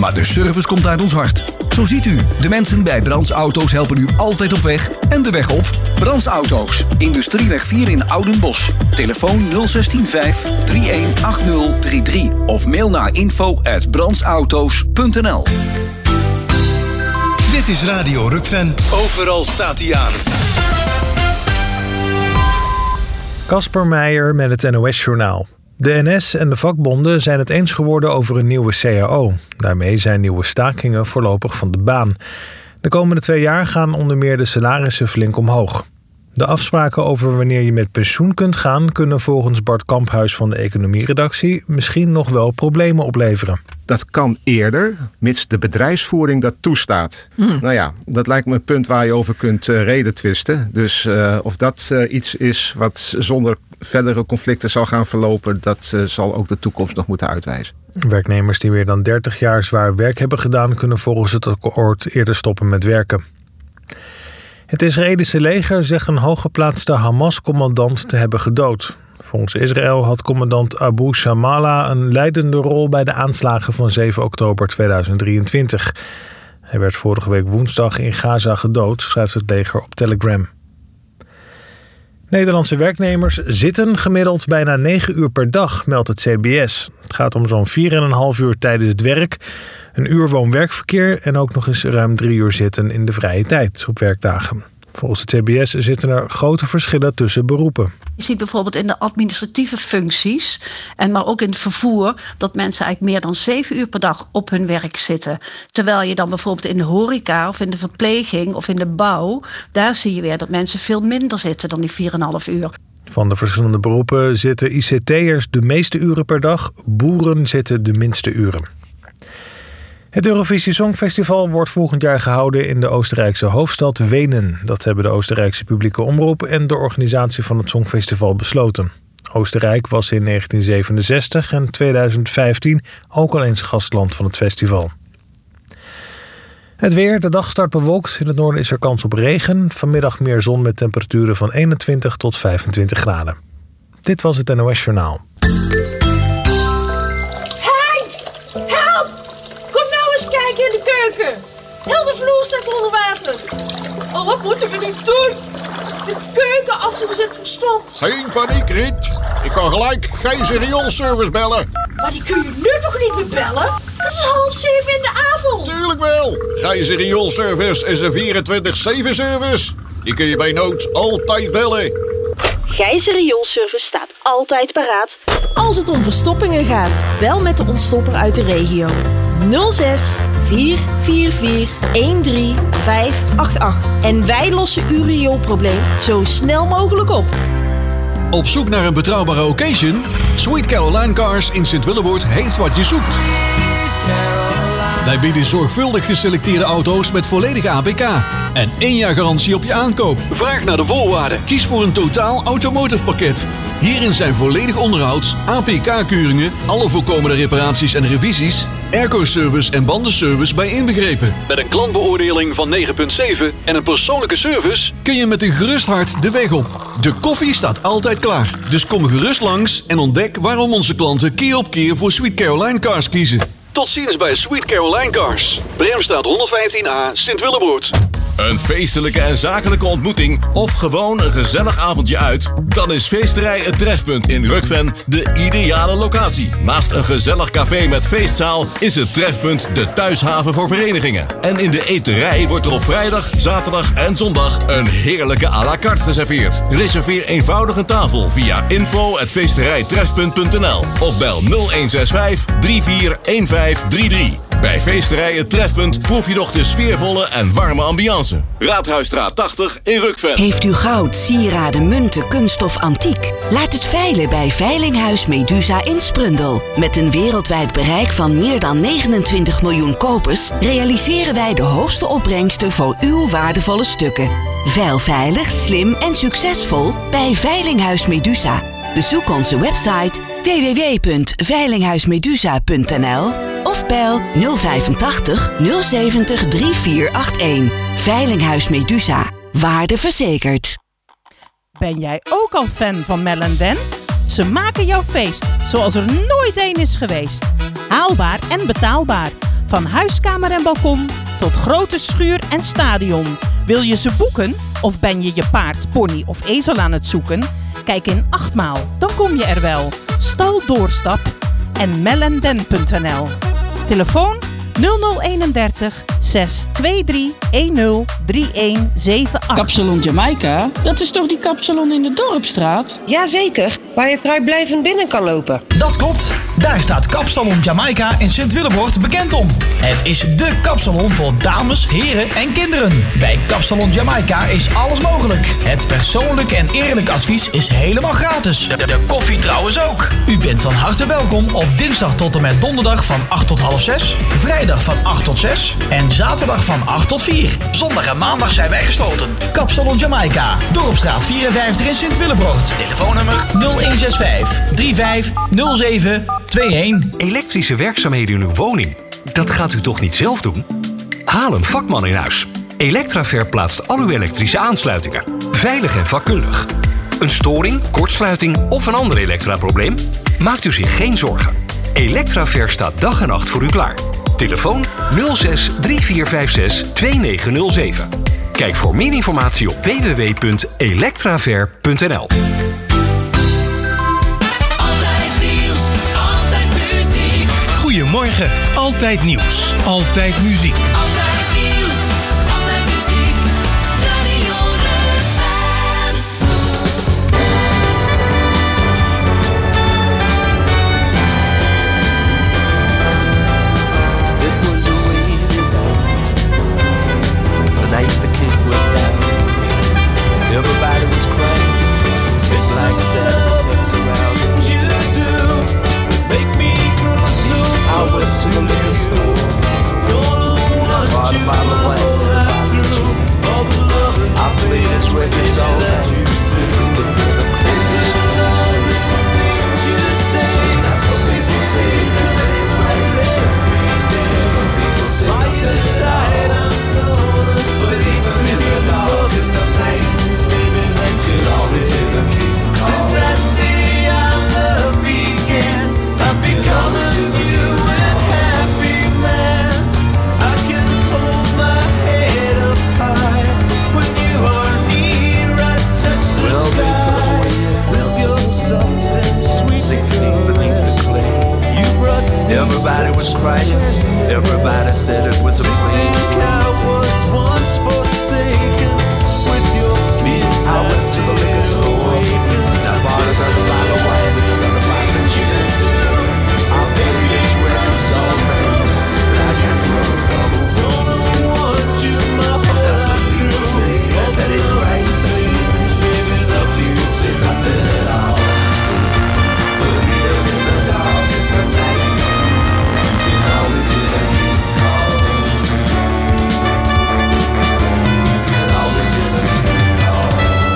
maar de service komt uit ons hart. Zo ziet u, de mensen bij Brands Auto's helpen u altijd op weg en de weg op. Brands Auto's, Industrieweg 4 in Oudenbosch. Telefoon 016 318033 of mail naar info@brandsauto's.nl. Dit is Radio Rukven. Overal staat hij aan. Casper Meijer met het NOS-journaal. De NS en de vakbonden zijn het eens geworden over een nieuwe CAO. Daarmee zijn nieuwe stakingen voorlopig van de baan. De komende 2 jaar gaan onder meer de salarissen flink omhoog. De afspraken over wanneer je met pensioen kunt gaan kunnen volgens Bart Kamphuis van de economieredactie misschien nog wel problemen opleveren. Dat kan eerder, mits de bedrijfsvoering dat toestaat. Nou ja, dat lijkt me een punt waar je over kunt redetwisten. Dus of dat iets is wat zonder verdere conflicten zal gaan verlopen, dat zal ook de toekomst nog moeten uitwijzen. Werknemers die meer dan 30 jaar zwaar werk hebben gedaan kunnen volgens het akkoord eerder stoppen met werken. Het Israëlische leger zegt een hooggeplaatste Hamas-commandant te hebben gedood. Volgens Israël had commandant Abu Shamala een leidende rol bij de aanslagen van 7 oktober 2023. Hij werd vorige week woensdag in Gaza gedood, schrijft het leger op Telegram. Nederlandse werknemers zitten gemiddeld bijna 9 uur per dag, meldt het CBS. Het gaat om zo'n 4,5 uur tijdens het werk, 1 uur woon-werkverkeer en ook nog eens ruim 3 uur zitten in de vrije tijd op werkdagen. Volgens het CBS zitten er grote verschillen tussen beroepen. Je ziet bijvoorbeeld in de administratieve functies, maar ook in het vervoer, dat mensen eigenlijk meer dan 7 uur per dag op hun werk zitten. Terwijl je dan bijvoorbeeld in de horeca of in de verpleging of in de bouw, daar zie je weer dat mensen veel minder zitten dan die 4,5 uur. Van de verschillende beroepen zitten ICT'ers de meeste uren per dag, boeren zitten de minste uren. Het Eurovisie Songfestival wordt volgend jaar gehouden in de Oostenrijkse hoofdstad Wenen. Dat hebben de Oostenrijkse publieke omroep en de organisatie van het Songfestival besloten. Oostenrijk was in 1967 en 2015 ook al eens gastland van het festival. Het weer, de dag start bewolkt. In het noorden is er kans op regen. Vanmiddag meer zon met temperaturen van 21 tot 25 graden. Dit was het NOS Journaal. In de keuken. Heel de vloer staat onder water. Oh, wat moeten we nu doen? De keukenafvoer zit verstompt. Geen paniek, Riet. Ik ga gelijk Gijs rioolservice bellen. Maar die kun je nu toch niet meer bellen? Het is 6:30 in de avond. Tuurlijk wel. Gijs rioolservice is een 24/7 service. Die kun je bij nood altijd bellen. Gijs rioolservice staat altijd paraat. Als het om verstoppingen gaat, bel met de ontstopper uit de regio. 06 444 13588. En wij lossen uw rioolprobleem zo snel mogelijk op. Op zoek naar een betrouwbare occasion? Sweet Caroline Cars in Sint-Willeboord heeft wat je zoekt. Wij bieden zorgvuldig geselecteerde auto's met volledige APK. En 1 jaar garantie op je aankoop. Vraag naar de voorwaarden. Kies voor een totaal automotive pakket. Hierin zijn volledig onderhoud, APK-keuringen, alle voorkomende reparaties en revisies, airco-service en bandenservice bij inbegrepen. Met een klantbeoordeling van 9,7 en een persoonlijke service kun je met een gerust hart de weg op. De koffie staat altijd klaar. Dus kom gerust langs en ontdek waarom onze klanten keer op keer voor Sweet Caroline Cars kiezen. Tot ziens bij Sweet Caroline Cars. Bremstraat 115A, Sint-Willeboord. Een feestelijke en zakelijke ontmoeting of gewoon een gezellig avondje uit? Dan is Feesterij Het Trefpunt in Rukven de ideale locatie. Naast een gezellig café met feestzaal is het Trefpunt de thuishaven voor verenigingen. En in de eterij wordt er op vrijdag, zaterdag en zondag een heerlijke à la carte geserveerd. Reserveer eenvoudig een tafel via info@feesterijtrefpunt.nl of bel 0165 341533. Bij Feesterij Het Trefpunt proef je nog de sfeervolle en warme ambiance. Raadhuisstraat 80 in Rukven. Heeft u goud, sieraden, munten, kunst of antiek? Laat het veilen bij Veilinghuis Medusa in Sprundel. Met een wereldwijd bereik van meer dan 29 miljoen kopers realiseren wij de hoogste opbrengsten voor uw waardevolle stukken. Veil veilig, slim en succesvol bij Veilinghuis Medusa. Bezoek onze website www.veilinghuismedusa.nl of bel 085 070 3481. Veilinghuis Medusa. Waarde verzekerd. Ben jij ook al fan van Mel & Dan? Ze maken jouw feest zoals er nooit één is geweest. Haalbaar en betaalbaar. Van huiskamer en balkon tot grote schuur en stadion. Wil je ze boeken? Of ben je je paard, pony of ezel aan het zoeken? Kijk in 8 maal, dan kom je er wel. Stal Doorstap en melenden.nl. Telefoon 0031 623 103178. Kapsalon Jamaica, dat is toch die kapsalon in de Dorpstraat? Jazeker, waar je vrijblijvend binnen kan lopen. Dat klopt, daar staat Kapsalon Jamaica in Sint-Willebord bekend om. Het is dé kapsalon voor dames, heren en kinderen. Bij Kapsalon Jamaica is alles mogelijk. Het persoonlijk en eerlijk advies is helemaal gratis. De koffie trouwens ook. U bent van harte welkom op dinsdag tot en met donderdag van 8 tot half 6, vrijdag van 8 tot 6 en zaterdag van 8 tot 4. Zondag en maandag zijn wij gesloten. Kapsalon Jamaica, Dorpstraat 54 in Sint-Willebord. Telefoonnummer 0165 3507 21. Elektrische werkzaamheden in uw woning, dat gaat u toch niet zelf doen? Haal een vakman in huis. Electraver plaatst al uw elektrische aansluitingen. Veilig en vakkundig. Een storing, kortsluiting of een ander elektraprobleem? Maakt u zich geen zorgen. Electraver staat dag en nacht voor u klaar. Telefoon 06 3456 2907. Kijk voor meer informatie op www.electraver.nl. Goedemorgen, altijd nieuws, altijd muziek. Altijd nieuws, altijd muziek, Radio Rukven. It was a rainy night, the night the king was down. Everybody was crying, it's like sad sets around. You do make me grow so. I went to the liquor store, bought a bottle of wine and a bottle of gin. I played his records all night, the closest. That's what people say. Some people say by your side I'm stoned, but even in the darkest of nights, baby, I could always hear the king call. Since that day our love began, I've become a new and happy man. I can hold my head up high when you are near. I touch the sky with your soft and sweet 16 beneath the clay. You brought everybody was crying. Everybody said it was a play. I was once forsaken with your kiss. I went to the liquor store and I bought another bottle of wine and another bottle of gin. I paid his records all night. I can run double. Gonna want you, my whole life. Some people say that ain't right. Some people say nothing at all. But even in the darkest of night, you can always hear the king call. You can always hear the king call.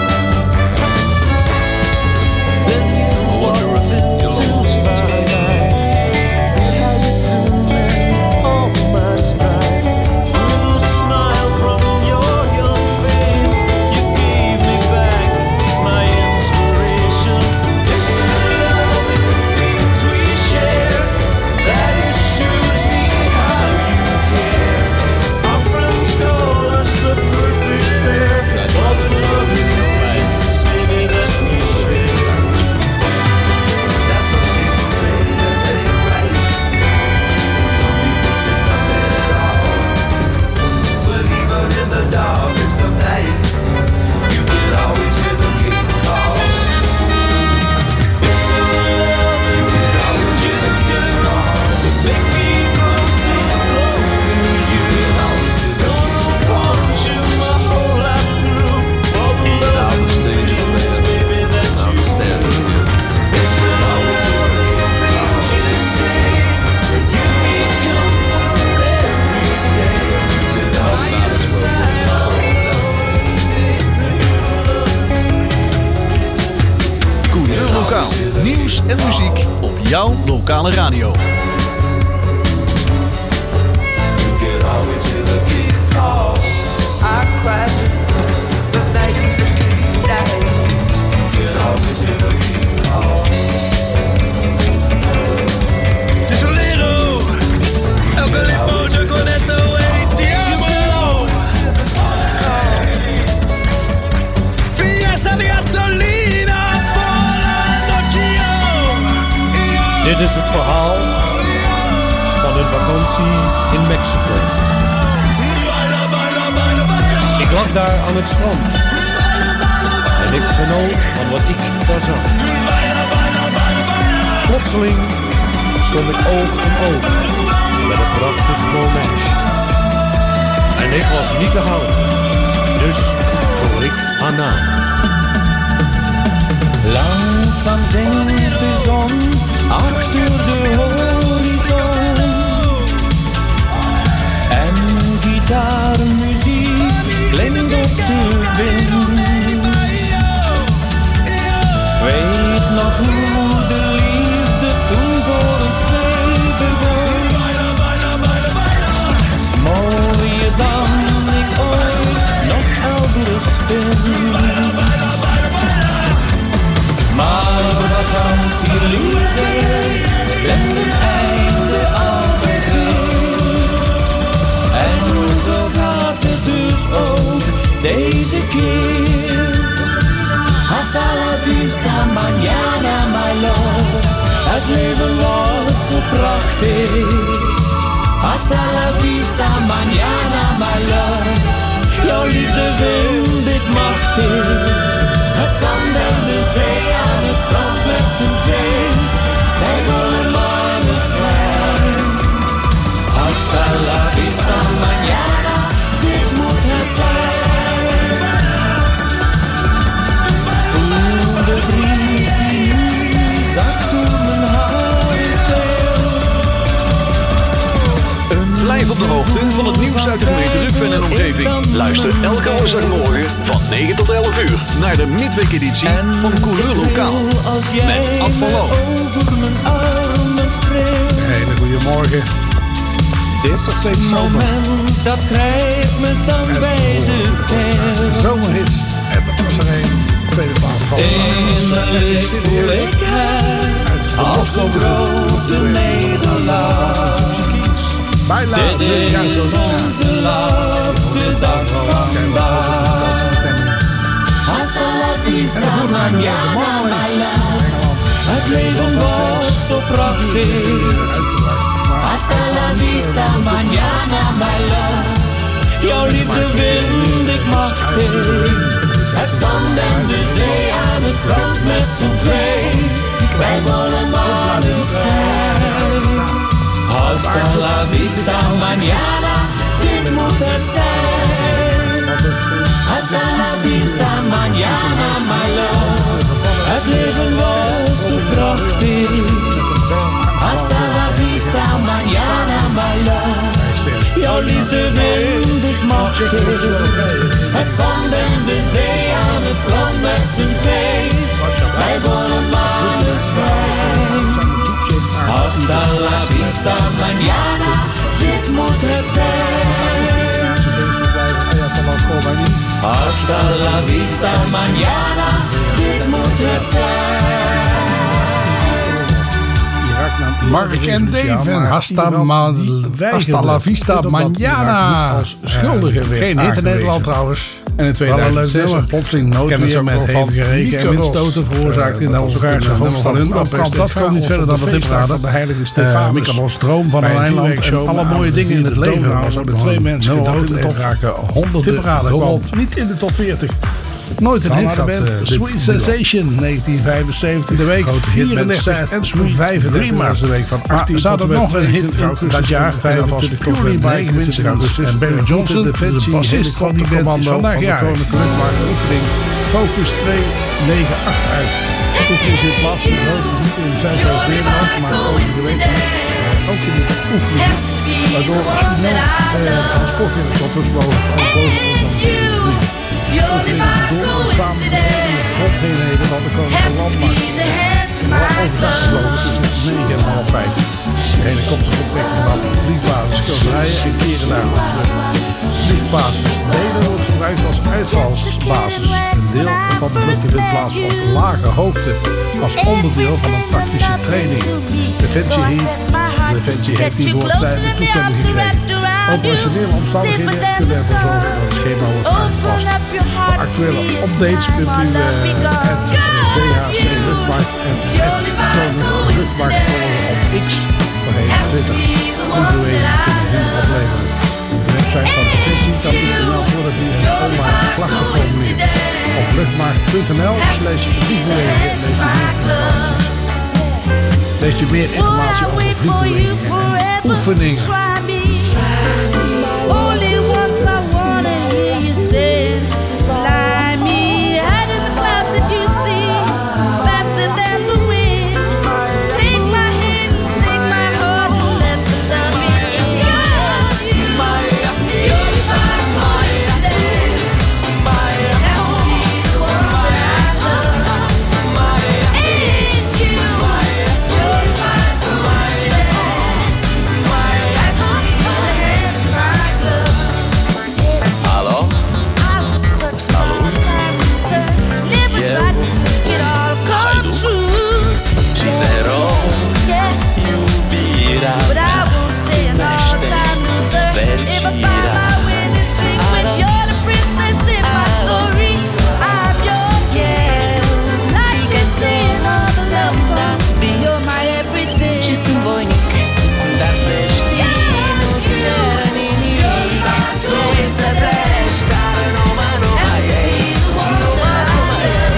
Then you walked into my life, said how you soon all my strife. With a smile from your young face, you gave me back my inspiration. It's the love and things we share that assures me how you care. Our friends call us the perfect pair. All the love in the light, say that we share. That's what people say that ain't right. Some people say nothing at all. But even in the darkest of night, you can always hear the king call. It's the love and the things you do that make me grow so close to you. Gonna want you my whole life through. All the love and things, baby, that you do. It's the love and things you say that give me comfort every day. By your side I'll always stay. Coureur Lokaal. Nieuws en muziek op jouw lokale radio. You can always hear the king call. I cried the night the king died. You can always hear the king call. Tesolero, el que le pone Dit is het verhaal van een vakantie in Mexico. Ik lag daar aan het strand en ik genoot van wat ik daar zag. Plotseling stond ik oog in oog met een prachtig mooi meisje. En ik was niet te houden, dus vroeg ik haar naam. Langzaam zingt de zon achter de horizon en gitaarmuziek klinkt op de wind. Weet nog hoe de liefde toen voor ons twee begon. Mooier dan ik ooit nog elders vind. Maar vakantieliefde vindt een einde altijd weer. En zo gaat het dus ook deze keer. Hasta la vista, mañana, my love. Het leven was zo prachtig. Hasta la vista, mañana, my love. Jouw liefde vind ik machtig. Het zand en de zee aan het strand met z'n twee. Wij voelen maneschijn. Hasta la vista, mañana. Dit moet het zijn. Voel de bries die nu zacht door mijn haren speelt. Blijf op de hoogte van het nieuws uit de gemeente Rukven en omgeving. Luister elke woensdagmorgen van 9 tot 11 uur naar de midweekeditie van Coureur Lokaal met Ad van Loon. Hele goede morgen. Dit is nog steeds zomer. Dat grijpt me dan bij de pijl. Zomerhits. En dat was er een. Tweede plaats van. Innerlijk voel ik het als een grote nederlaag. Dit is onze laatste dag vandaag. Hasta la vista, mañana, my love. Het leven was zo prachtig. Hasta la vista, mañana, my love. Jouw liefde vind ik machtig. Het zand en de zee aan het strand met z'n twee. Wij voelen maneschijn. Hasta la vista, mañana, dit moet het zijn. Hasta la vista, mañana, my love. Het leven was zo prachtig. Hasta la vista, mañana, my love. Jouw liefde vind ik machtig. Het zand en de zee aan het strand met z'n twee. Wij voelen maneschijn. Hasta la vista, mañana, dit moet het zijn. Hasta la vista, mañana, dit moet het zijn. Mark en Dave en Hasta la vista, mañana. Als schuldige weer geen hit in Nederland trouwens. En in 2006 een plotseling noodweer met hevige regen en windstoten veroorzaakt in de Hongaarse hoofdstad Budapest. Dat kwam niet verder dan de tipstraat van de heilige Stefanus. Mykonos, droom van een eiland en alle mooie dingen in het leven. Er worden 2 mensen gedood en raken honderden gewond. Niet in de top 40. Nooit een hit gehad. Sweet Sensation 1975. De week 34 en Sweet 35. De week van 18 tot en met 22 augustus. Dat jaar 25 Purely by Coincidence. En Barry Johnson, de bassist van die band, is vandaag jaar. De koninklijke oefening Focus 298 uit. De oefening zit plaats in niet in Zuidoost-Nederland, maar over de week ook in de oefening. Waardoor als je nog transport in de toppers boven door samen met de grondeenheden van de Koninklijke Landmacht. Overdag gesloten tussen 9 en half 5. De helikopter vertrekt vanaf de vliegbasis Schilderijen en keren naar de vliegbasis Delen wordt gebruikt als uitvalsbasis. Een deel van de vluchten vindt plaats op lage hoogte als onderdeel van een praktische training. Defensie heeft hiervoor tijdelijk toestemming gekregen. Operationele omstandigheden kunnen ervoor zorgen dat het schema wordt aangepast. Voor actuele updates kunt u het DHC Luchtmarkt en Luchtmarkt volgen op X, voorheen Twitter. Punctuelen kunnen hen opleveren. De website van Defensie kan u gemeld worden via het online klachtenformulier. Op luchtmarkt.nl/vliegbewegingen leest u meer informatie over vliegbewegingen en oefeningen. Only once I wanna hear you say, fly me high in the clouds that you see, faster than the wind. Take my hand, take my heart, and let the love it in. You're my constant. Have to be the one that I love. And you're my constant. Have to be the hands of my glove. Hallo? Salut. Never tried to make it all come true. Zitero. But I won't stay an all-time loser. If I find my winning streak with you're the princess in my story, I'm your gal. Like they say in all the love songs, you're my everything. Ce sunt voinic, dar să știi, nu-ți cer nimic. Vrei să pleci, dar numai ei. Numai ei.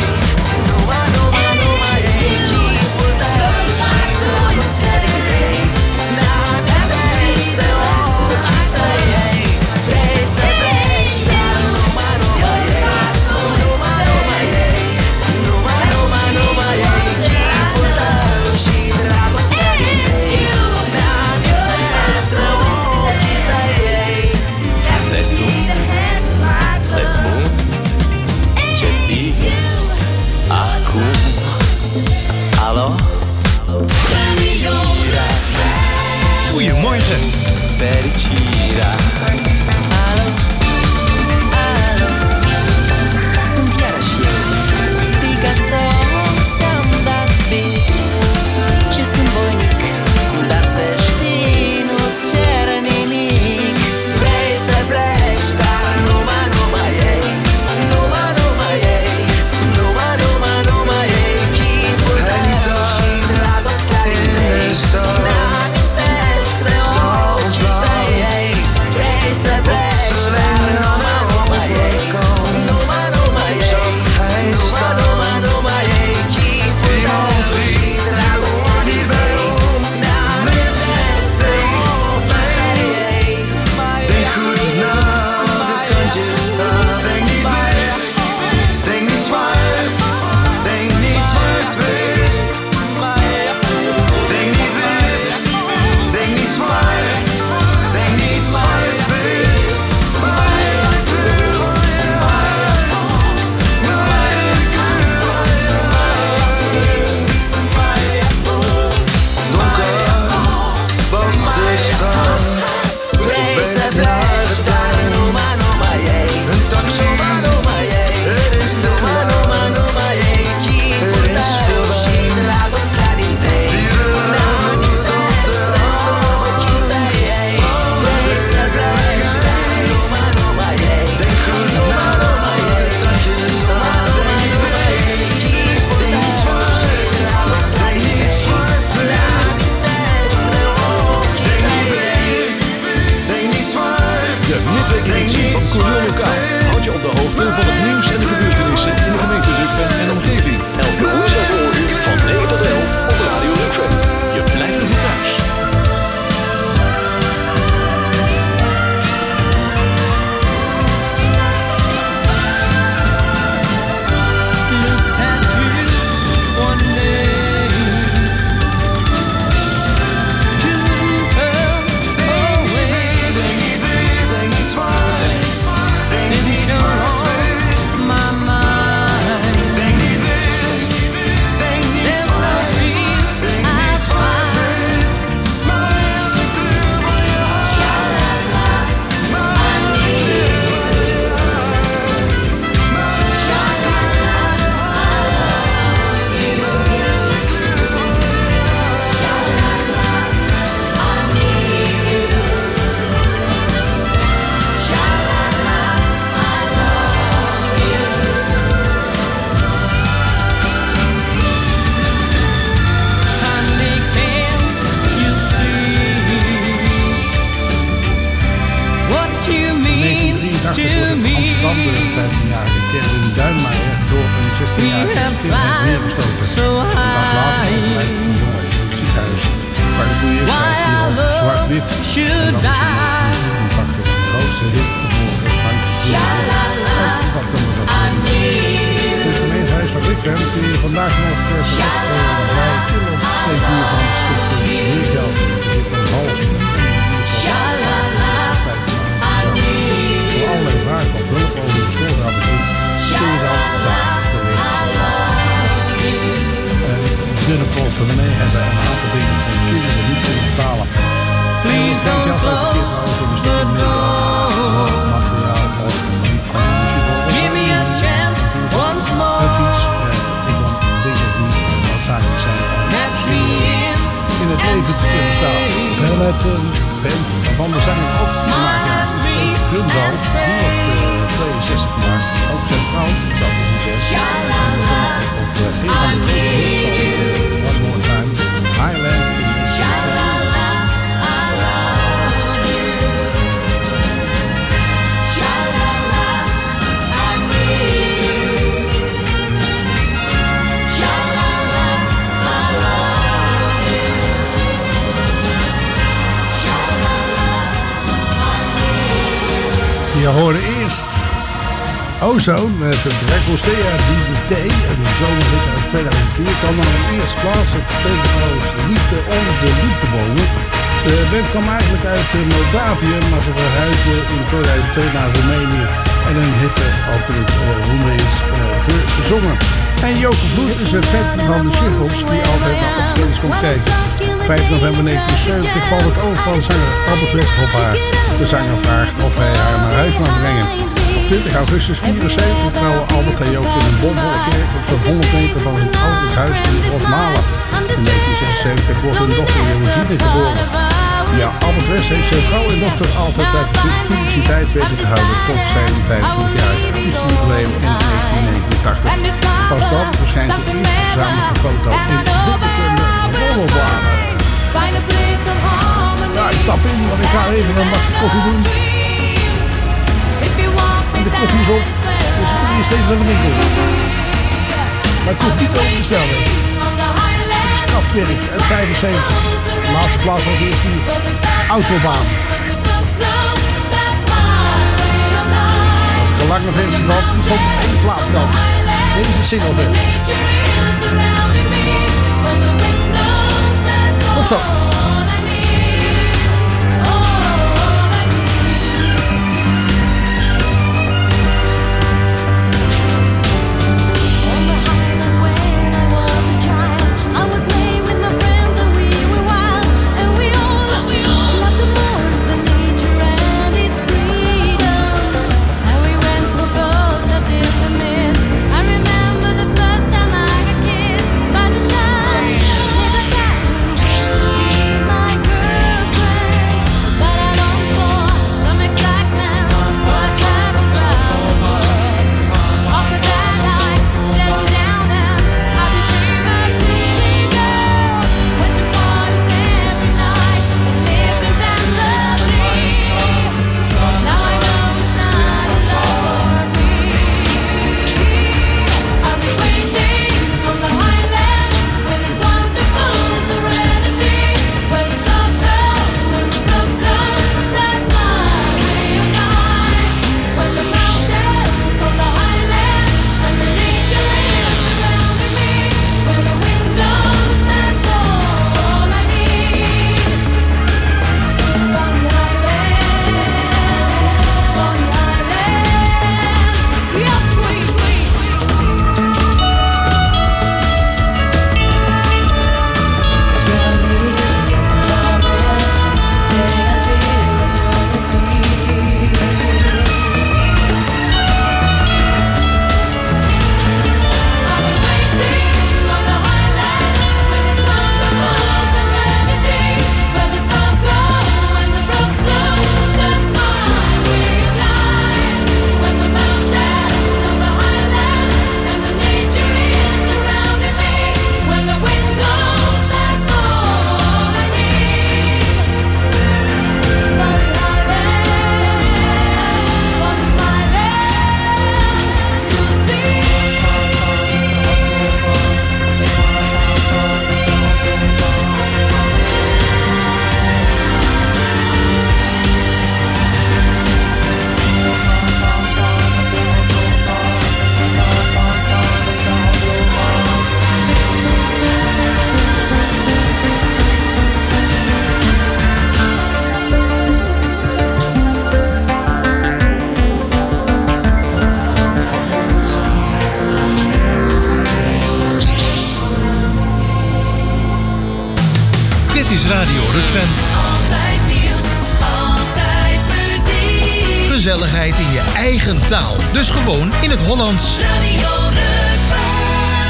Chipul tău și dragostea din tei. Mi-amintesc de ochii tăi. Vrei să pleci, dar numai ei. Numai ei. Numai ei. Chipul tău și dragostea din tei. Mi-amintesc de ochii tăi. Te sun să-ți spun ce simt acum. Alo? Goedemorgen. Fericirea. Alo? Alo? Sunt iarăși eu, Picasso, ți-am dat beat. Și sunt voinic, dar să știi, nu-ți cer nimic. Vrei să pleci, dar numai ei. Numai ei. Numai ei. Chipul tău și dragostea din tei. Mi-amintesc de ochii tăi. Vrei să pleci, dar numai ei. Numai ei. Numai ei. Chipul tău și dragostea din tei. Mi-amintesc de ochii tăi. Denk goed na welke kant je staat. Denk niet wit, denk niet zwart. Denk niet zwart-wit. Denk niet wit, denk niet zwart. Denk niet zwart-wit. Maar de kleur van je hart. Maar de kleur van je hart. Donker was de straat. Vrei să pleci, dar numai ei. Een taxi, het is te laat. Numai ei. Chipul tău și dragostea din tei. Mi-amintesc de ochii tăi. Vrei să pleci, dar numai ei. Numai ei. Numai ei. Chipul tău și dragostea din tei. Mi-amintesc de ochii tăi. De Midweek-editie van Courier Lokaal houdt je op de hoogte van het nieuws en de gebeurtenissen in de gemeente Zutphen en omgeving. Elke woensdag voor u van 9 tot 11 op Radio Zutphen. Je blijft er thuis. Denk niet wit, denk niet zwart. Denk niet Amsterdam de 15-jarige Kevin Duinmeijer door een 16-jarige kind neergestoken. Een dag later overlijdt een jongen in het ziekenhuis. Frank Boeiers schrijft hierover zwart-wit. En dat is in 1980 de grootste hit voor Frank Boeiers. Dat kunnen we dat in het gemeentehuis van Rikvem kun je vandaag nog terecht bij kilo of 2 uur van het stuk huurgeld. Een half voor allerlei vragen of hulp over de schoolraadbezoek kun je dan daar terecht. Binnenportemonnee hebben een aantal dingen en kinderen er niet kunnen betalen. Geen geld uitgekeerd over bestaande middelen, materiaal of niet van een fiets. Ik dan dingen die noodzakelijk zijn in het leven te kunnen staan. We hebben het band van de zanger ook te maken. Gundal, die op 62 maart, ook zijn vrouw, zat in de 6. Op een van de grote hits van One More Time, Highland in Je hoorde eerst Ozone met het Recostea DDT, een zomerhit uit 2004, kwam dan in de eerste plaats op Tegenhoos Liefde onder de Liefdebomen. De band kwam eigenlijk uit Moldavië, maar ze verhuisden in 2002 naar Roemenië en hun hitte ook in het Roemeens gezongen. En Joke Vloed is een fan van de Shuffles die altijd naar optredens komt kijken. 5 november 1970 valt het oog van zanger Albert Wester op haar. De zanger vraagt of hij haar naar huis mag brengen. Op 20 augustus 1974 trouwen Albert en Joke in een bomvolle kerk op zo'n 100 meter van hun ouderlijk huis in Rosmalen. In 1976 wordt hun dochter Josine geboren. Ja, Albert West heeft zijn vrouw en dochter altijd uit de publiciteit weten te houden tot zijn 25-jarige artiestenjubileum in 1989. Pas dan verschijnt de eerste gezamenlijke foto in de bekende rollenbladen. Ja, ik stap in, want ik ga even een bakje koffie doen. En de koffie is op, dus ik moet eerst even naar de winkel. Maar ik hoef niet over te stellen. Het is Kraftwerk uit 75. De laatste plaats van de eerste uur. Autobaan. Dat is een lange versie van. Die stond op 1 plaatkant. Dit is een single versie. Tot zo. Rukven. Altijd nieuws, altijd muziek. Gezelligheid in je eigen taal. Dus gewoon in het Hollands. Radio Rukven.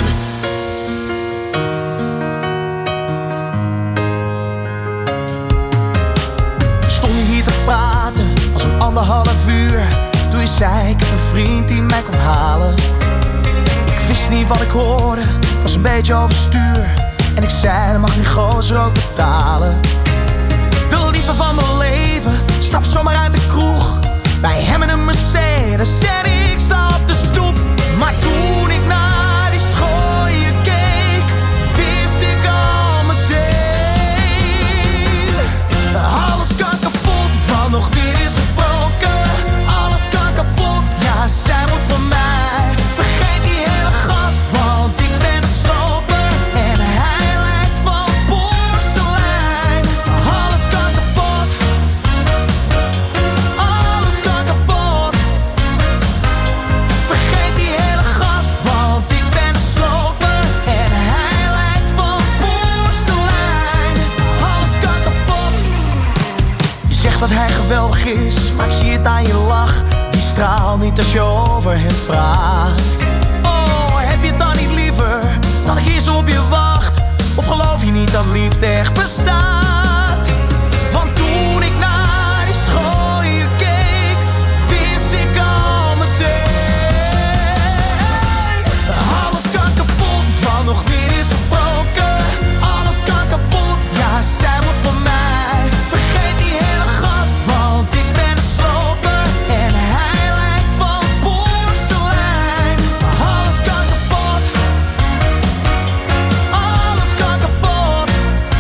We stonden hier te praten als een 1,5 uur. Toen je zei, ik heb een vriend die mij komt halen. Ik wist niet wat ik hoorde, het was een beetje overstuur. En ik zei, dat mag die gozer ook betalen. De liefde van mijn leven, stap zomaar uit de kroeg. Bij hem in een Mercedes en ik sta op de stoep. Maar toen ik naar die schooien keek, wist ik al meteen. Alles kan kapot, want nog dit is gebroken. Alles kan kapot, ja zij moet van mij. Vergeet die hele gast, want ik ben een sloper. En hij lijkt van porselein. Alles kan kapot. Alles kan kapot. Vergeet die hele gast, want ik ben een sloper. En hij lijkt van porselein. Alles kan kapot. Je zegt dat hij geweldig is, maar ik zie het aan je lach. Die straalt niet als je over hem praat. Oh, heb je het dan niet liever dat ik hier zo op je wacht? Of geloof je niet dat liefde echt bestaat? Want toen ik naar die schooien keek, wist ik al meteen. Alles kan kapot, want nog dit is gebroken. Alles kan kapot, ja zij moet van mij. Vergeet die hele gast, want ik ben een sloper. En hij lijkt van porselein. Alles kan kapot. Alles kan kapot.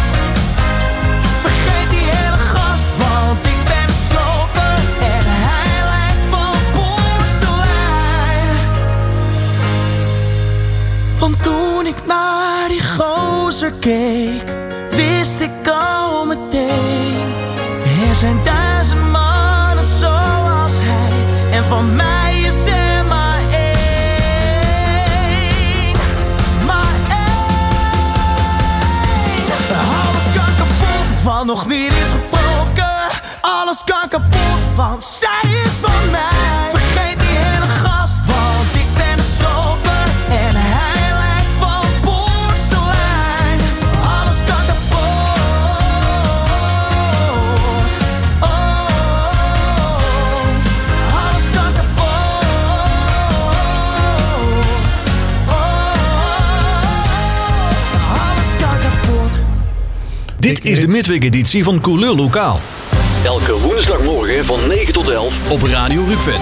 Vergeet die hele gast, want ik ben een sloper. En hij lijkt van porselein. Want toen ik naar die gozer keek, wist ik al meteen. Er zijn 1000 mannen zoals hij, en van mij is er maar één. Maar één. Alles kan kapot, want nog niet is gebroken. Alles kan kapot, want zij is van mij. Vergeet die hele gast, want ik ben een sloper. En hij lijkt van porselein. Alles kan kapot. Oh, alles kan kapot. Alles kan kapot. Dit is de midweekeditie van Couleur Lokaal. Elke woensdagmorgen van 9 tot 11 op Radio Rukven.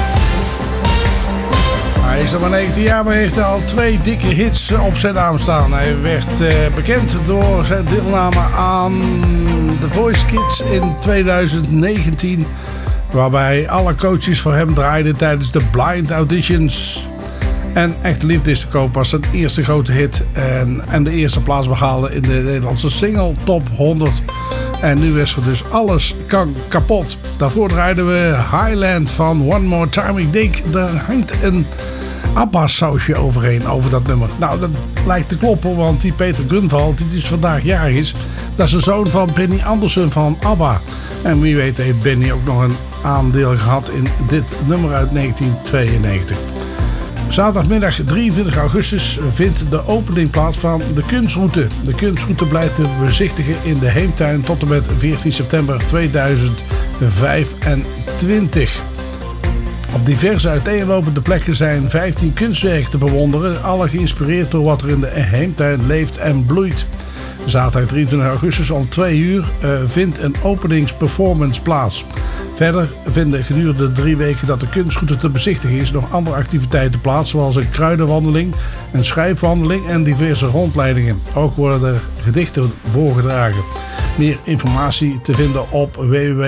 Hij is al maar 19 jaar, maar heeft al 2 dikke hits op zijn naam staan. Hij werd bekend door zijn deelname aan The Voice Kids in 2019. Waarbij alle coaches voor hem draaiden tijdens de blind auditions. En Echte Liefde is te koop was zijn eerste grote hit. En de eerste plaats behaalde in de Nederlandse single Top 100. En nu is er dus alles kan kapot. Daarvoor draaiden we Highland van One More Time. Ik denk, daar hangt een ABBA-sausje overheen over dat nummer. Nou, dat lijkt te kloppen, want die Peter Grunwald, die dus vandaag jarig is, dat is een zoon van Benny Andersson van ABBA. En wie weet heeft Benny ook nog een aandeel gehad in dit nummer uit 1992. Zaterdagmiddag 23 augustus vindt de opening plaats van de Kunstroute. De Kunstroute blijft te bezichtigen in de Heemtuin tot en met 14 september 2025. Op diverse uiteenlopende plekken zijn 15 kunstwerken te bewonderen, alle geïnspireerd door wat er in de Heemtuin leeft en bloeit. Zaterdag 23 augustus om 2 uur vindt een openingsperformance plaats. Verder vinden gedurende de 3 weken dat de kunstroute te bezichtigen is nog andere activiteiten plaats, zoals een kruidenwandeling, een schrijfwandeling en diverse rondleidingen. Ook worden er gedichten voorgedragen. Meer informatie te vinden op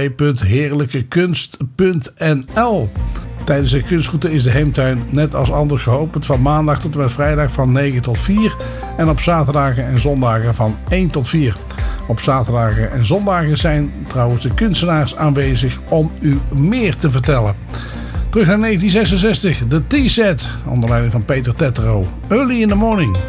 www.heerlijkekunst.nl. Tijdens de kunstroute is de Heemtuin net als anders geopend van maandag tot en met vrijdag van 9 tot 4 en op zaterdagen en zondagen van 1 tot 4. Op zaterdagen en zondagen zijn trouwens de kunstenaars aanwezig om u meer te vertellen. Terug naar 1966, de T-set, onder leiding van Peter Tetro. Early in the Morning.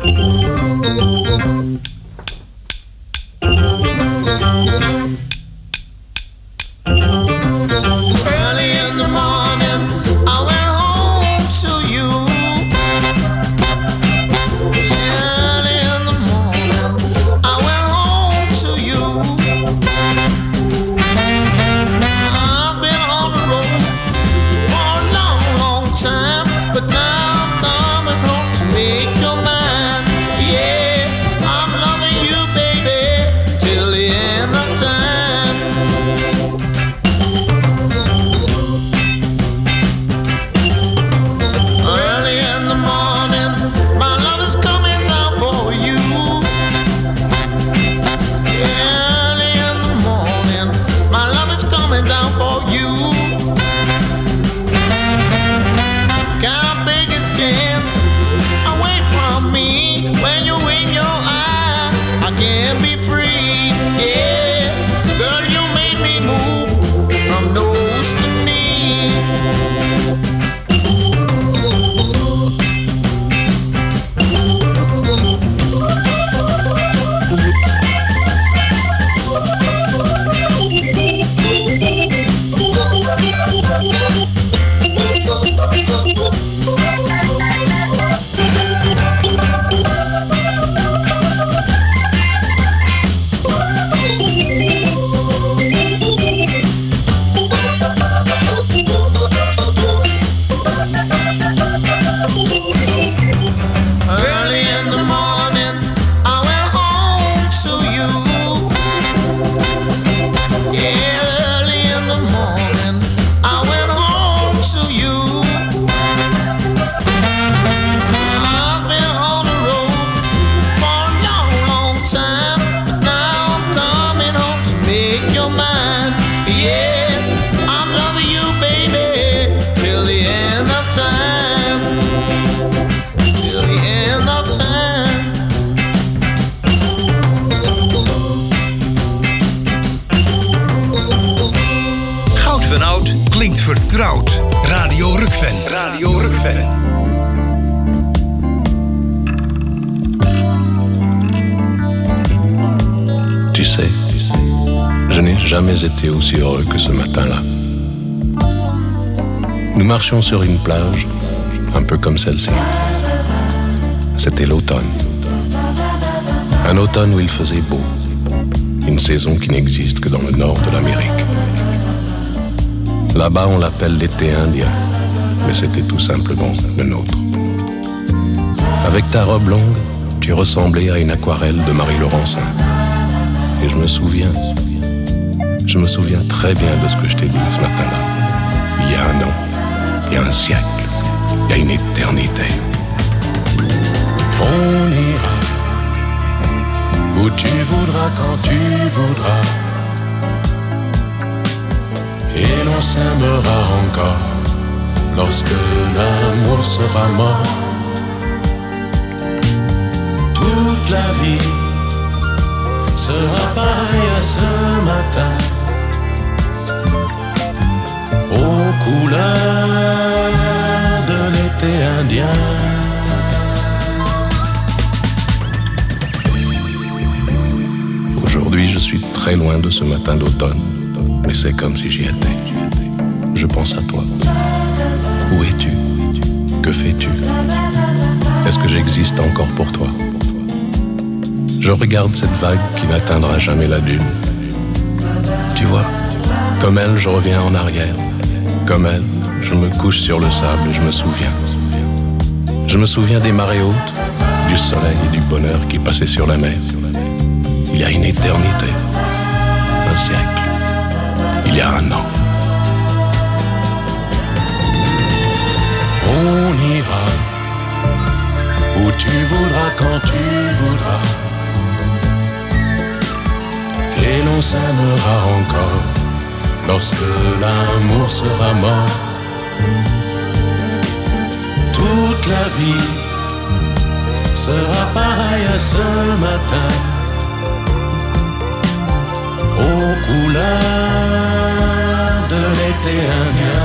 Early in the morning, I went home to you. Yeah, early in the morning, I went home to you. I've been on the road for a long, long time, but now I'm coming home to make your mind. Yeah, I'm loving you, baby, till the end of time. Till the end of time. Goud van Oud klinkt vertrouwd. Radio Rukven. Radio Rukven. Tu sais, je n'ai jamais été aussi heureux que ce matin-là. Nous marchions sur une plage, un peu comme celle-ci. C'était l'automne. Un automne où il faisait beau. Une saison qui n'existe que dans le nord de l'Amérique. Là-bas, on l'appelle l'été indien, mais c'était tout simplement le nôtre. Avec ta robe longue, tu ressemblais à une aquarelle de Marie Laurencin. Et je me souviens très bien de ce que je t'ai dit ce matin-là. Il y a un an, il y a un siècle, il y a une éternité. On ira où tu voudras quand tu voudras. Et l'on s'aimera encore lorsque l'amour sera mort. Toute la vie sera pareille à ce matin, aux couleurs de l'été indien. Aujourd'hui, je suis très loin de ce matin d'automne, mais c'est comme si j'y étais. Je pense à toi. Où es-tu? Que fais-tu? Est-ce que j'existe encore pour toi? Je regarde cette vague qui n'atteindra jamais la dune. Tu vois, comme elle, je reviens en arrière. Comme elle, je me couche sur le sable et je me souviens. Je me souviens des marées hautes, du soleil et du bonheur qui passaient sur la mer. Il y a une éternité, un siècle, il y a un an. On ira où tu voudras quand tu voudras. Et l'on s'aimera encore lorsque l'amour sera mort. Toute la vie sera pareille à ce matin, aux couleurs de l'été indien.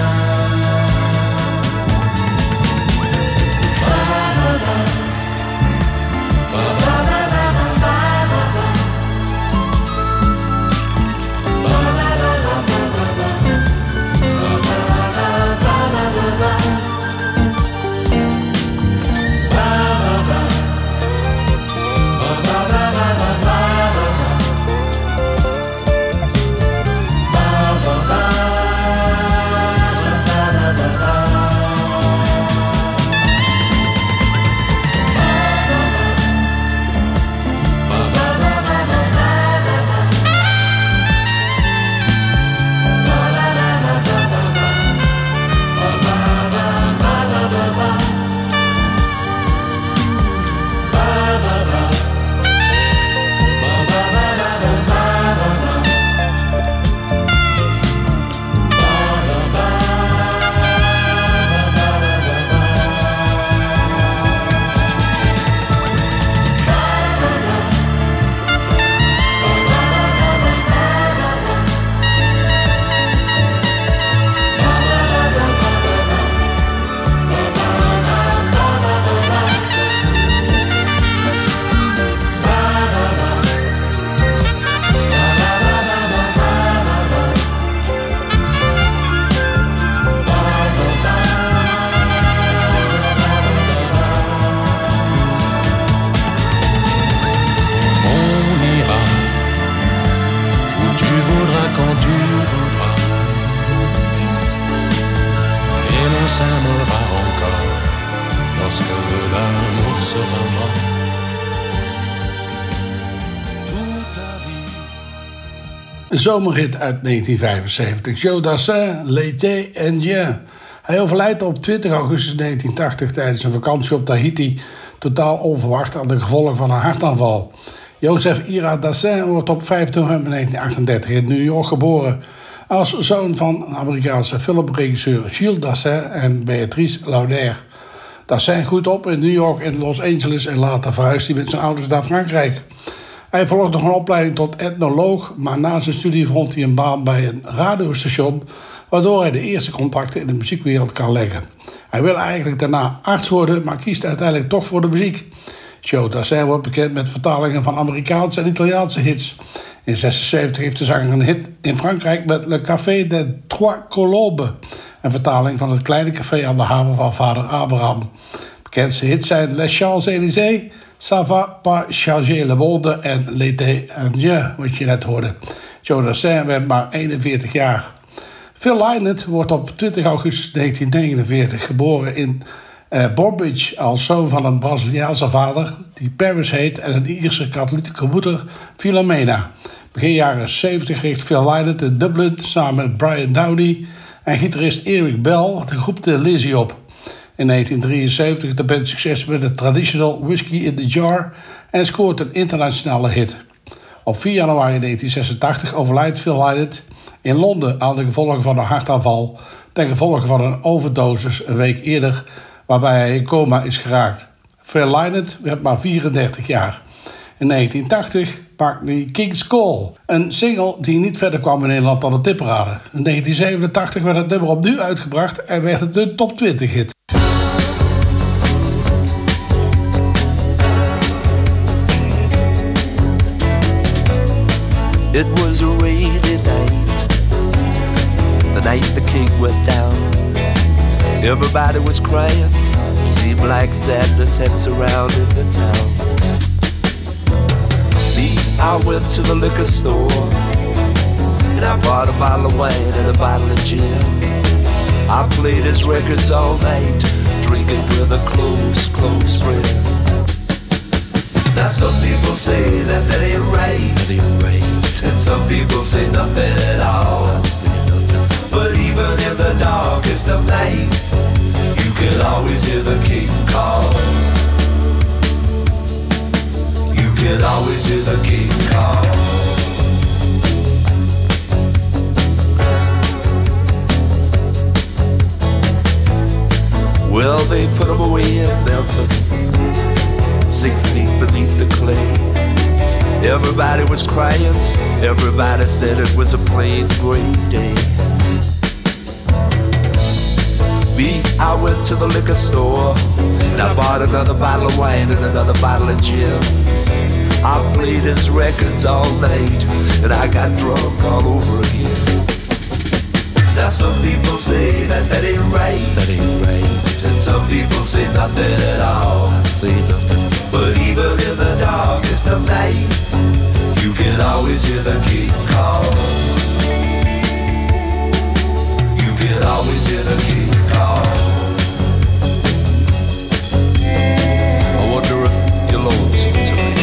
on s'aimera encore lorsque l'amour sera mort. Een zomerhit uit 1975. Joe Dassin, L'été indien. Hij overlijdt op 20 augustus 1980 tijdens een vakantie op Tahiti, totaal onverwacht aan de gevolgen van een hartaanval. Joseph Ira Dassin wordt op 5 november 1938 in New York geboren, als zoon van een Amerikaanse filmregisseur Gilles Dassin en Béatrice Lauder. Dassin groeit op in New York en Los Angeles en later verhuist hij met zijn ouders naar Frankrijk. Hij volgt nog een opleiding tot etnoloog, maar na zijn studie vond hij een baan bij een radiostation, waardoor hij de eerste contacten in de muziekwereld kan leggen. Hij wil eigenlijk daarna arts worden, maar kiest uiteindelijk toch voor de muziek. Joe Dassin wordt bekend met vertalingen van Amerikaanse en Italiaanse hits. In 1976 heeft de zanger een hit in Frankrijk met Le Café des Trois Colombes, een vertaling van het kleine café aan de haven van vader Abraham. Bekendste hits zijn Les Champs-Élysées, Ça va pas changer le monde en L'été indien, wat je net hoorde. Joe Dassin werd maar 41 jaar. Phil Lynott wordt op 20 augustus 1949 geboren in Borbidge als zoon van een Braziliaanse vader die Paris heet en een Ierse katholieke moeder Philomena. Begin jaren 70 richt Phil Lynott in Dublin samen met Brian Downey en gitarist Eric Bell de groep The Lizzy op. In 1973 de band succes met de traditional Whiskey in the Jar en scoort een internationale hit. Op 4 januari 1986 overlijdt Phil Lynott in Londen aan de gevolgen van een hartaanval ten gevolge van een overdosis een week eerder, waarbij hij in coma is geraakt. Phil Lynott werd maar 34 jaar. In 1980 maakte hij King's Call, een single die niet verder kwam in Nederland dan de tipparade. In 1987 werd het nummer opnieuw uitgebracht en werd het een top 20 hit. It was a rainy night, the night the king went down. Everybody was crying, seemed like sadness had surrounded the town. Me, I went to the liquor store, and I bought a bottle of wine and a bottle of gin. I played his records all night, drinking with a close, close friend. Now some people say that ain't right, and some people say nothing at all. But even in the darkest of night, you can always hear the king call. You can always hear the king call. Well, they put him away in Memphis, 6 feet beneath the clay. Everybody was crying, everybody said it was a plain gray day. Me, I went to the liquor store, and I bought another bottle of wine and another bottle of gin. I played his records all night, and I got drunk all over again. Now some people say that ain't right, and some people say nothing at all. But even in the darkest of night, you can always hear the king call. You can always hear the king call. I wonder if you're lonesome tonight.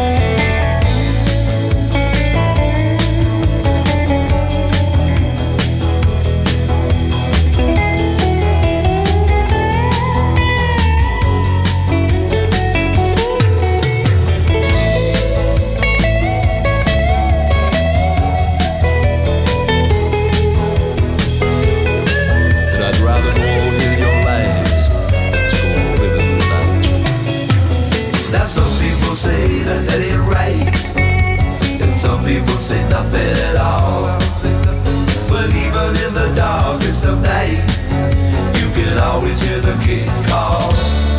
Say nothing at all. But even in the darkest of night, you can always hear the king call.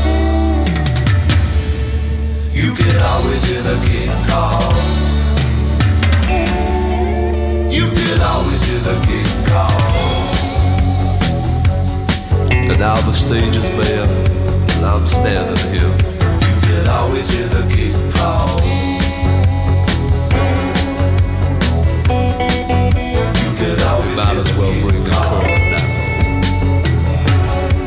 You can always hear the king call. You can always hear the king call. And now the stage is bare, and I'm standing here. You can always hear the king call. Might as well bring the curtain down.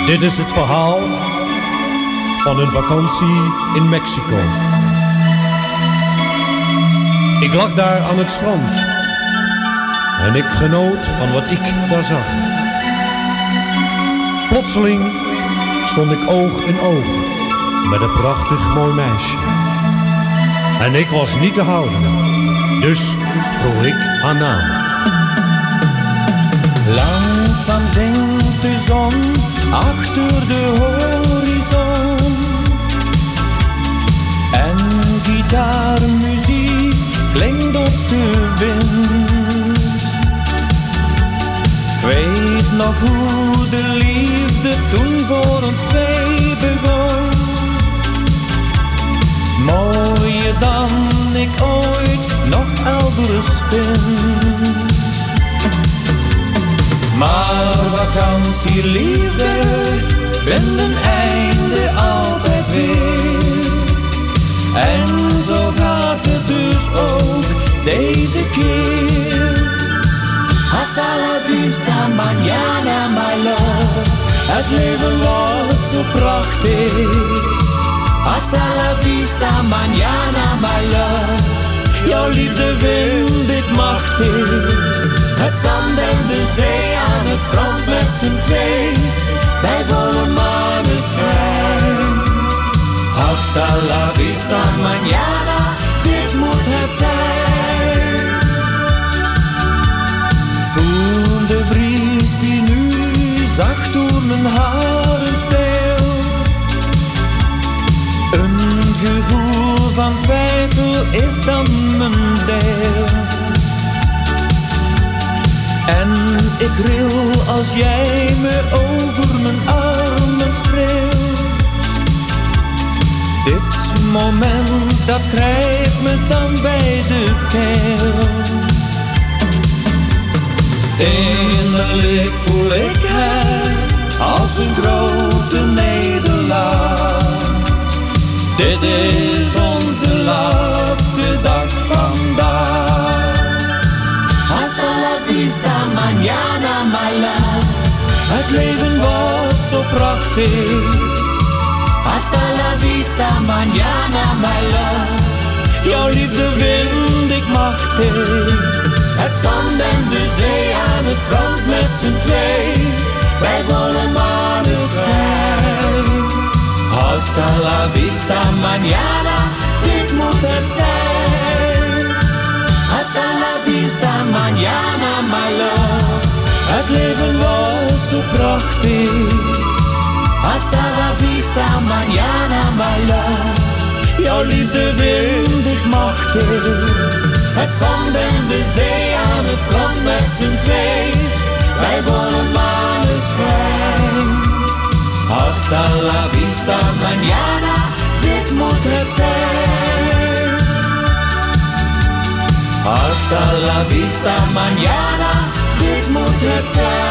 Dit is het verhaal van een vakantie in Mexico. Ik lag daar aan het strand en ik genoot van wat ik daar zag. Plotseling stond ik oog in oog met een prachtig mooi meisje. En ik was niet te houden, dus vroeg ik haar naam. Langzaam zingt de zon achter de horizon en gitaarmuziek klinkt op de wind. Ik weet nog hoe de liefde toen voor ons twee begon, mooier dan ik ooit nog elders vind. Maar vakantie, liefde, vinden einde altijd weer. En zo gaat het dus ook deze keer. Hasta la vista, mañana, my love. Het leven was zo prachtig. Hasta la vista, mañana, my love. Jouw liefde vind ik machtig. Het zand en de zee aan het strand met z'n twee, bij volle maneschijn. Hasta la vista, mañana, dit moet het zijn. Voel de bries die nu zacht door mijn haren speelt. Een gevoel van twijfel is dan mijn deel. En ik ril als jij me over mijn armen streelt. Dit moment dat grijpt me dan bij de keel. Innerlijk voel ik het als een grote nederlaag. Dit is onze laatste dag vandaag. Hasta la vista, mañana, my love. Het leven was zo prachtig. Hasta la vista, mañana, my love. Jouw liefde vind ik machtig. Het zand en de zee aan het strand met z'n twee, bij volle maneschijn. Hasta la vista, mañana, dit moet het zijn. Hasta la vista, mañana, my love. Het leven was zo prachtig. Hasta la vista, mañana, my love. Jouw liefde vind ik machtig. Het zand en de zee aan het strand met z'n twee, bij volle maneschijn. Hasta la vista, mañana, dit moet het zijn. Hasta la vista, mañana, dit moet het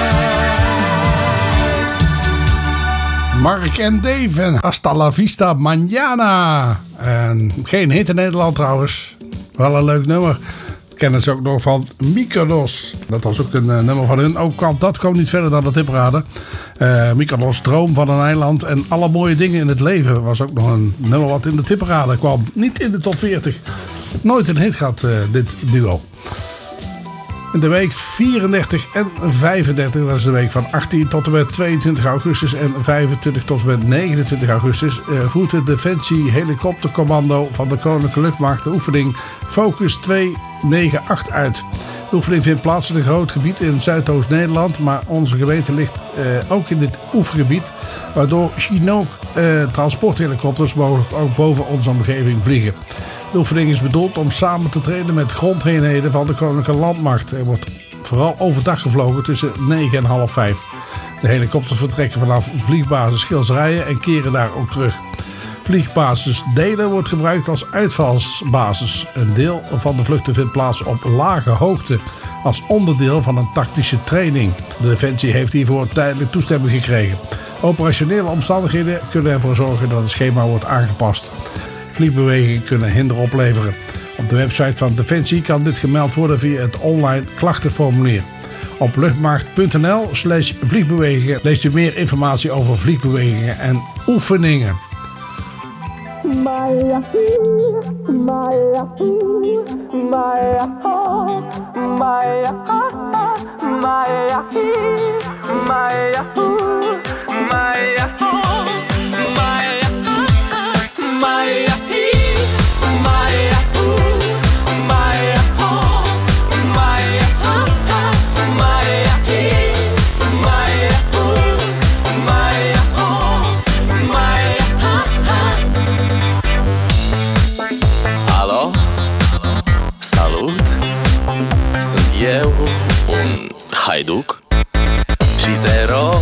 zijn. Mark en Dave en Hasta la vista, mañana. En geen hit in Nederland trouwens. Wel een leuk nummer. Kennen ze ook nog van Mykonos. Dat was ook een nummer van hun. Ook dat kwam niet verder dan de tipraden. Mykonos, droom van een eiland en alle mooie dingen in het leven. Was ook nog een nummer wat in de tipraden kwam. Niet in de top 40. Nooit een hit gehad, dit duo. In de week 34 en 35, dat is de week van 18 tot en met 22 augustus en 25 tot en met 29 augustus, voert het Defensie Helikoptercommando van de Koninklijke Luchtmacht de oefening Focus 298 uit. De oefening vindt plaats in een groot gebied in Zuidoost-Nederland, maar onze gemeente ligt ook in dit oefengebied, waardoor Chinook transporthelikopters mogelijk ook boven onze omgeving vliegen. De oefening is bedoeld om samen te trainen met grondeenheden van de Koninklijke Landmacht. Er wordt vooral overdag gevlogen tussen 9 en half 5. De helikopters vertrekken vanaf vliegbasis Schilsrijen en keren daar ook terug. Vliegbasis Delen wordt gebruikt als uitvalsbasis. Een deel van de vluchten vindt plaats op lage hoogte als onderdeel van een tactische training. De Defensie heeft hiervoor tijdelijk toestemming gekregen. Operationele omstandigheden kunnen ervoor zorgen dat het schema wordt aangepast. Vliegbewegingen kunnen hinder opleveren. Op de website van Defensie kan dit gemeld worden via het online klachtenformulier. Op luchtmacht.nl/vliegbewegingen leest u meer informatie over vliegbewegingen en oefeningen. Alo? Salut! Sunt eu, un haiduc, și te rog,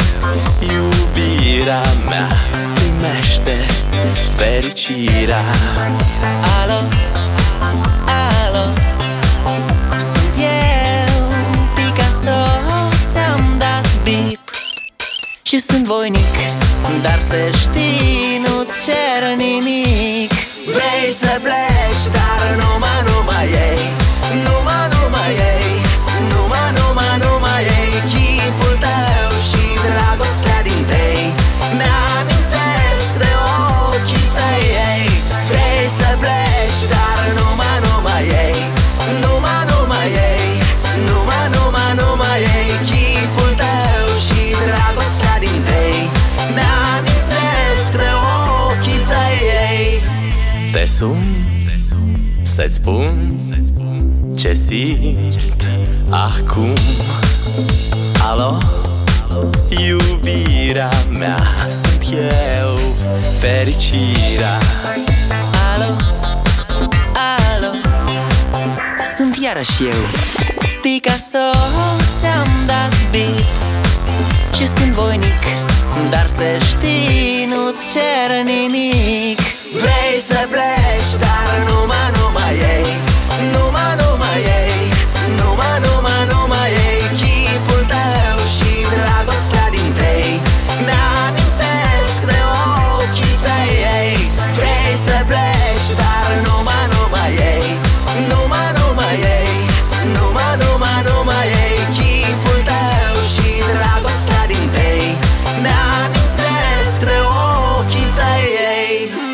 iubirea mea, primește fericirea. Alo? Alo? Sunt eu, Picasso, ți-am dat bip și sunt voinic, dar să știi, nu-ți cer nimic. Vrei să pleci, dar numai ei, numai ei, numai ei, chipul tău și dragostea din tei mi-amintesc de ochii tăi ei. Vrei să pleci, dar numai ei, numai ei, numai ei, chipul tău și dragostea din tei mi-amintesc de ochii tăi ei. Te sun să-ți spun ce simt acum. Alo? Iubirea mea, sunt eu, fericirea. Alo? Alo? Sunt iarăși eu, Picasso, ți-am dat bip și sunt voinic, dar să știi, nu-ți cer nimic. Vrei să pleci, dar numai ei, numai ei, numai ei, chipul tău și dragostea din tei mi-amintesc de ochii tăi ei. Vrei să pleci, dar numai ei, numai ei, numai ei, chipul tău și dragostea din tei mi-amintesc de ochii tăi ei.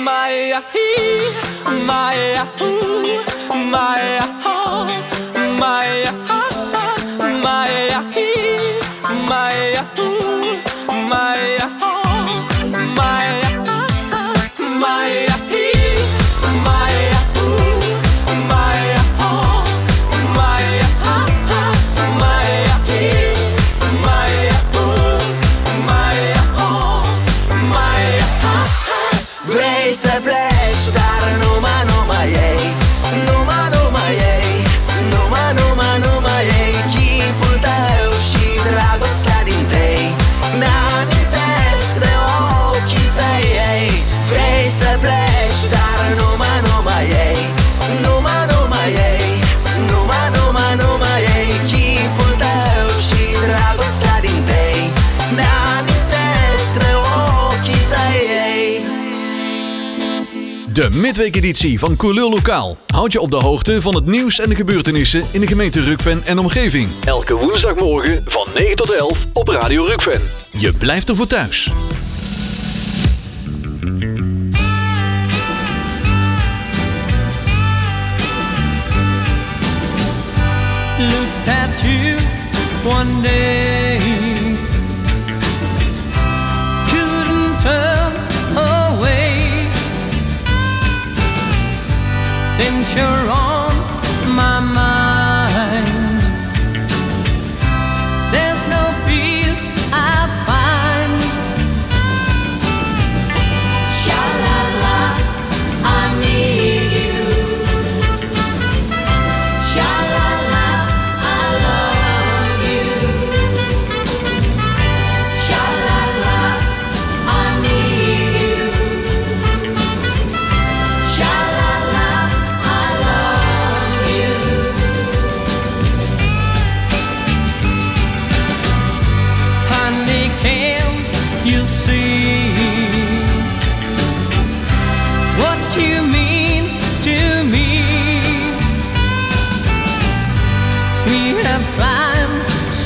Vrei să pleci, dar numai ei, numai ei, numai ei, chipul tău și dragostea din tei mi-amintesc de ochii tăi ei. Vrei să pleci, dar numai ei, numai ei, numai ei, chipul tău și dragostea din tei mi-amintesc de ochii tăi ei. De midweekeditie van Coolul Lokaal houdt je op de hoogte van het nieuws en de gebeurtenissen in de gemeente Rukven en omgeving. Elke woensdagmorgen van 9 tot 11 op Radio Rukven. Je blijft ervoor thuis. Looked at you one day, couldn't turn away. Since you're on my mind, there's no peace I find. Sha-la-la, I need you. Sha-la-la, I love you. Sha-la-la, I need you. Sha-la-la, I love you. Honey, can't you see what you mean to me? We have climbed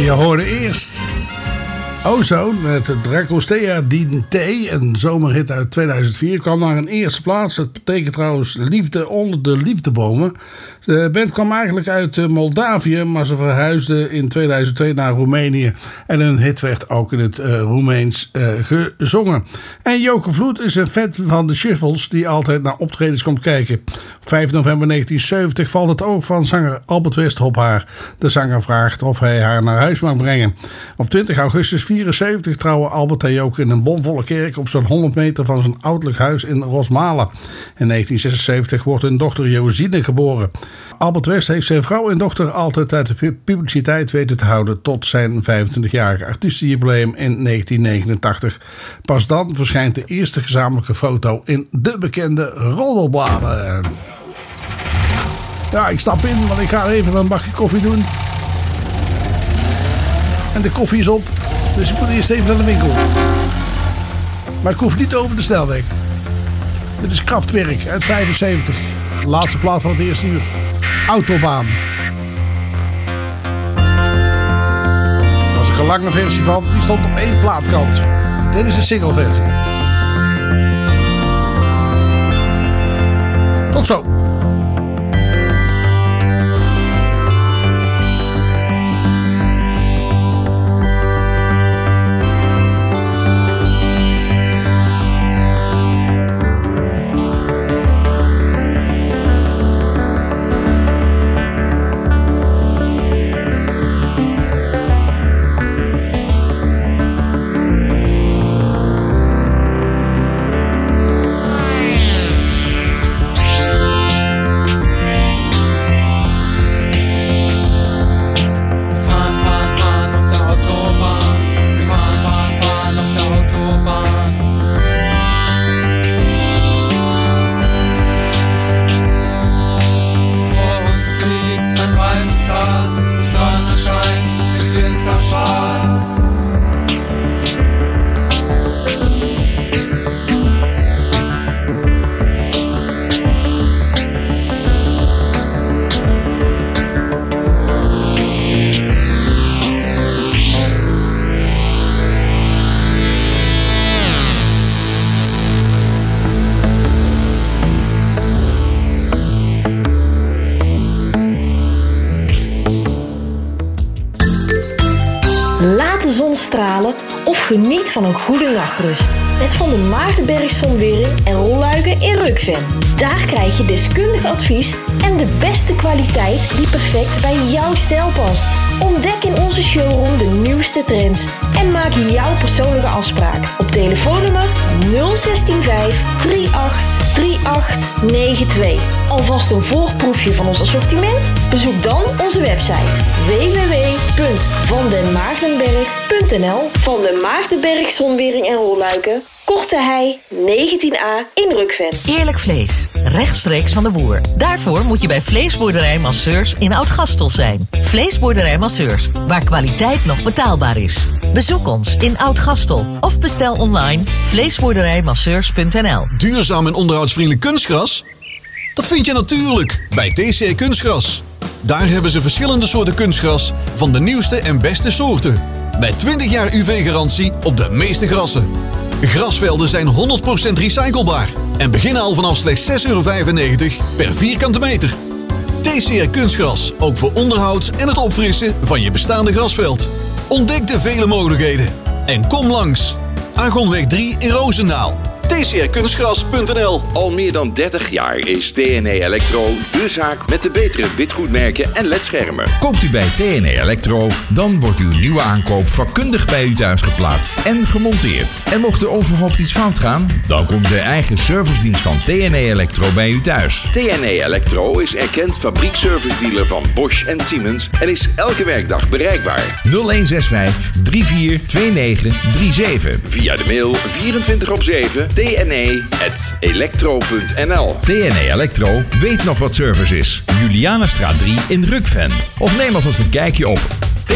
je hoorde eerst Ozone met Dragostea Din T, een zomerhit uit 2004, kwam naar een eerste plaats. Dat betekent trouwens liefde onder de liefdebomen. De band kwam eigenlijk uit Moldavië, maar ze verhuisden in 2002 naar Roemenië. En hun hit werd ook in het Roemeens gezongen. En Joke Vloed is een fan van de Shuffles die altijd naar optredens komt kijken. Op 5 november 1970 valt het oog van zanger Albert West op haar. De zanger vraagt of hij haar naar huis mag brengen. Op 20 augustus 1974 trouwen Albert en Joke in een bomvolle kerk op zo'n 100 meter van zijn ouderlijk huis in Rosmalen. In 1976 wordt hun dochter Josine geboren. Albert West heeft zijn vrouw en dochter altijd uit de publiciteit weten te houden tot zijn 25-jarige artiestenjubileum in 1989. Pas dan verschijnt de eerste gezamenlijke foto in de bekende roddelbladen. Ja, ik stap in, want ik ga even een bakje koffie doen. En de koffie is op, dus ik moet eerst even naar de winkel. Maar ik hoef niet over de snelweg. Dit is Kraftwerk uit 75. De laatste plaat van het eerste uur. Autobaan. Er was een lange versie van, die stond op 1 plaatkant. Dit is een single versie. Tot zo. Laat de zon stralen of geniet van een goede nachtrust. Met Van der Maardenberg Zonwering en rolluiken in Rukven. Daar krijg je deskundig advies en de beste kwaliteit die perfect bij jouw stijl past. Ontdek in onze showroom de nieuwste trends en maak jouw persoonlijke afspraak op telefoonnummer 0165 38 3892. Alvast een voorproefje van ons assortiment? Bezoek dan onze website www.vandenmaardenberg.nl. Van den Maardenberg Zonwering en rolluiken, Korte Hei 19A in Rukven. Eerlijk vlees, rechtstreeks van de boer. Daarvoor moet je bij Vleesboerderij Masseurs in Oud-Gastel zijn. Vleesboerderij Masseurs, waar kwaliteit nog betaalbaar is. Bezoek ons in Oud-Gastel of bestel online vleesboerderijmasseurs.nl. Duurzaam en onderhoudsvriendelijk kunstgras? Dat vind je natuurlijk bij TCR Kunstgras. Daar hebben ze verschillende soorten kunstgras van de nieuwste en beste soorten. Met 20 jaar UV-garantie op de meeste grassen. Grasvelden zijn 100% recyclebaar en beginnen al vanaf slechts €6,95 per vierkante meter. TCR Kunstgras, ook voor onderhoud en het opfrissen van je bestaande grasveld. Ontdek de vele mogelijkheden en kom langs. Argonweg 3 in Roosendaal. TCRkunstgras.nl. Al meer dan 30 jaar is TNE Elektro de zaak met de betere witgoedmerken en ledschermen. Koopt u bij TNE Elektro, dan wordt uw nieuwe aankoop vakkundig bij u thuis geplaatst en gemonteerd. En mocht er onverhoopt iets fout gaan, dan komt de eigen servicedienst van TNE Elektro bij u thuis. TNE Elektro is erkend fabriekservice-dealer van Bosch en Siemens en is elke werkdag bereikbaar. 0165 342937. Via de mail 24/7 tne@elektro.nl. TNE Elektro weet nog wat service is. Julianastraat 3 in Rukven. Of neem alvast een kijkje op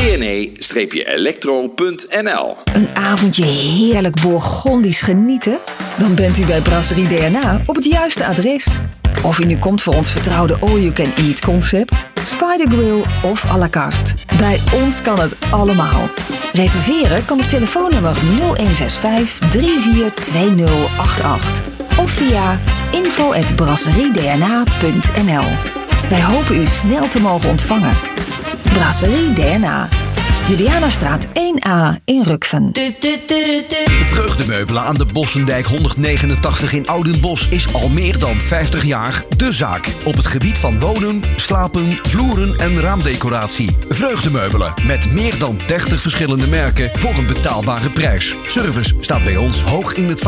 tne-elektro.nl. Een avondje heerlijk Bourgondisch genieten? Dan bent u bij Brasserie DNA op het juiste adres. Of u nu komt voor ons vertrouwde all-you-can-eat concept, spidergrill of à la carte. Bij ons kan het allemaal. Reserveren kan op telefoonnummer 0165 342088 of via info@brasseriedna.nl. Wij hopen u snel te mogen ontvangen. Brasserie DNA. Julianastraat 1A in Rukven. Vreugdemeubelen aan de Bossendijk 189 in Oudenbosch is al meer dan 50 jaar de zaak. Op het gebied van wonen, slapen, vloeren en raamdecoratie. Vreugdemeubelen met meer dan 30 verschillende merken voor een betaalbare prijs. Service staat bij ons hoog in het